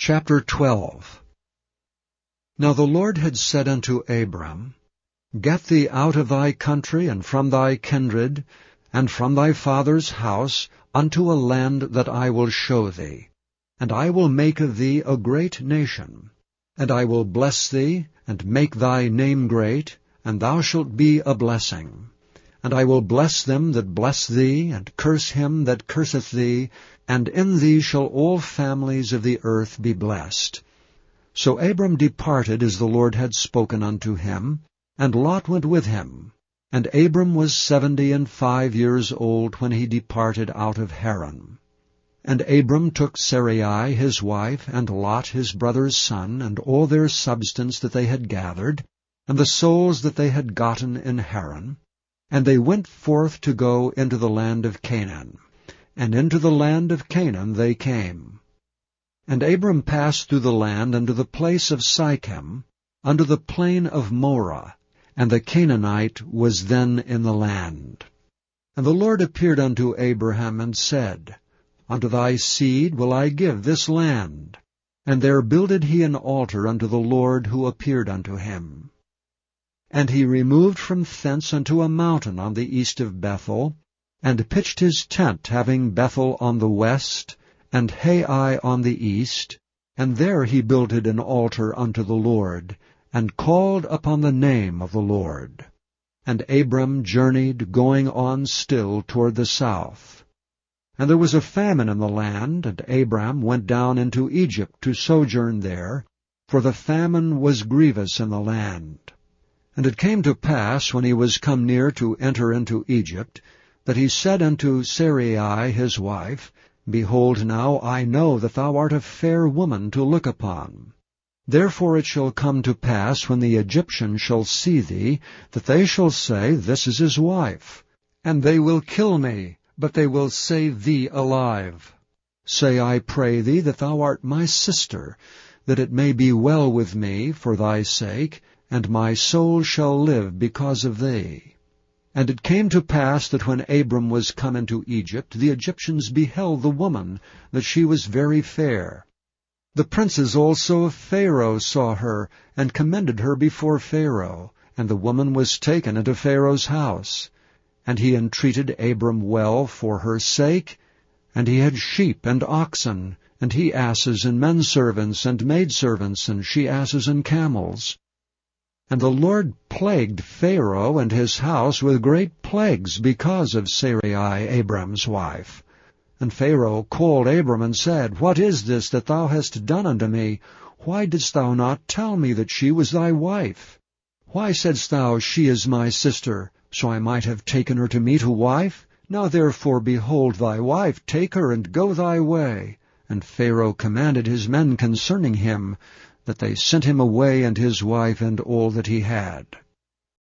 Chapter 12. Now the Lord had said unto Abram, Get thee out of thy country, and from thy kindred, and from thy father's house, unto a land that I will show thee. And I will make of thee a great nation. And I will bless thee, and make thy name great, and thou shalt be a blessing. And I will bless them that bless thee, and curse him that curseth thee, and in thee shall all families of the earth be blessed. So Abram departed as the Lord had spoken unto him, and Lot went with him. And Abram was 75 years old when he departed out of Haran. And Abram took Sarai his wife, and Lot his brother's son, and all their substance that they had gathered, and the souls that they had gotten in Haran, and they went forth to go into the land of Canaan. And into the land of Canaan they came. And Abram passed through the land unto the place of Sichem, unto the plain of Moreh, and the Canaanite was then in the land. And the Lord appeared unto Abraham, and said, Unto thy seed will I give this land. And there builded he an altar unto the Lord who appeared unto him. And he removed from thence unto a mountain on the east of Bethel, and pitched his tent, having Bethel on the west, and Hai on the east, and there he builded an altar unto the Lord, and called upon the name of the Lord. And Abram journeyed, going on still toward the south. And there was a famine in the land, and Abram went down into Egypt to sojourn there, for the famine was grievous in the land. And it came to pass, when he was come near to enter into Egypt, that he said unto Sarai his wife, Behold, now I know that thou art a fair woman to look upon. Therefore it shall come to pass, when the Egyptians shall see thee, that they shall say, This is his wife. And they will kill me, but they will save thee alive. Say, I pray thee, that thou art my sister, that it may be well with me for thy sake, and my soul shall live because of thee. And it came to pass that when Abram was come into Egypt, the Egyptians beheld the woman, that she was very fair. The princes also of Pharaoh saw her, and commended her before Pharaoh, and the woman was taken into Pharaoh's house. And he entreated Abram well for her sake, and he had sheep and oxen, and he asses and menservants and maidservants, and she asses and camels. And the Lord plagued Pharaoh and his house with great plagues because of Sarai Abram's wife. And Pharaoh called Abram and said, What is this that thou hast done unto me? Why didst thou not tell me that she was thy wife? Why saidst thou, She is my sister, so I might have taken her to me to wife? Now therefore, behold thy wife, take her, and go thy way. And Pharaoh commanded his men concerning him, that they sent him away, and his wife, and all that he had.